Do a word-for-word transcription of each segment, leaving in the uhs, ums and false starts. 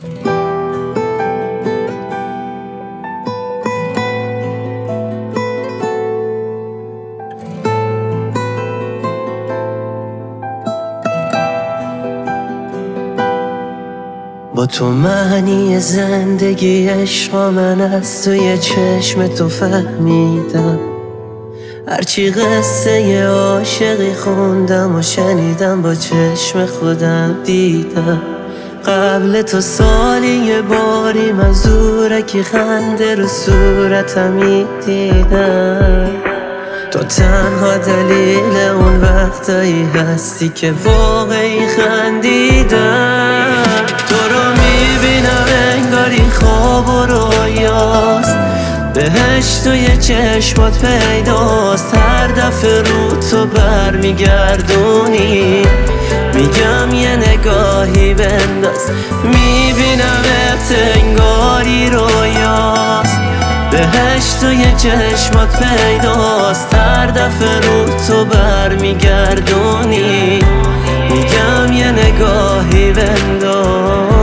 با تو معنی زندگی عشق من از توی چشم تو فهمیدم. هرچی قصه عاشقی خوندم و شنیدم با چشم خودم دیدم. قبل تو سالی یه باری من زورکی خنده رو صورتم دیدم. تو تنها دلیل اون وقتایی هستی که واقعی خندیدم. تو رو میبینم انگاری خواب و رویاست، بهشت توی چشمات پیداست. هر دفعه رو تو برمیگردونی میگم یه نگاهی بنداز. میبینم انگاری رویاست، بهشت توی چشمات پیداست. هر دفعه رو تو برمیگردونی میگم یه نگاهی بنداز.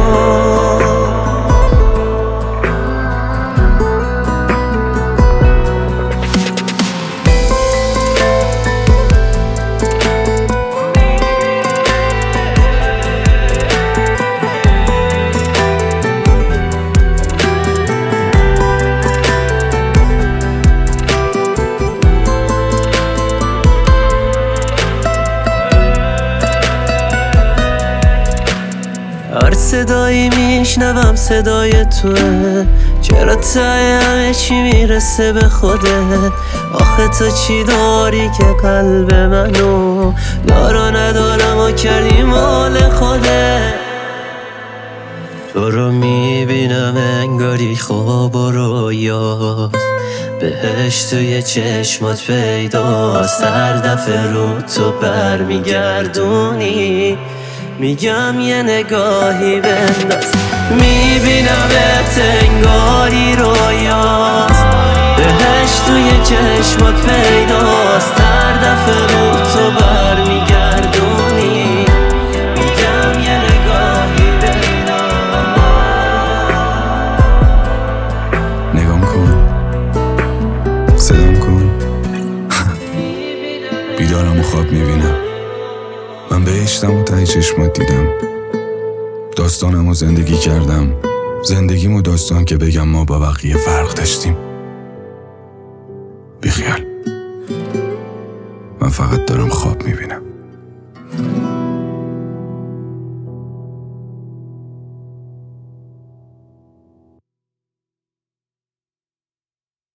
هر صدایی میشنوم صدای توه، چرا ته همه چی میرسه به خودت؟ آخه تو چی داری که قلب منو دارا ندارم و کردی مال خودت؟ تو رو میبینم انگاری خواب و رویاست، بهشت توی چشمات پیداست. هر دفعه رو تو برمیگردونی میگم یه نگاهی بنداز. میبینم انگاری رویاست، بهشت توی چشمات پیداست. هر دفعه رو تو برمیگردونی میگم یه نگاهی بنداز. نگام کن، صدام کن. بیدارم و خواب میبینم، من بهشتم و ته چشمات دیدم. داستانم و زندگی کردم، زندگیم و داستان که بگم ما با بقیه فرق داشتیم. بیخیال، من فقط دارم خواب میبینم.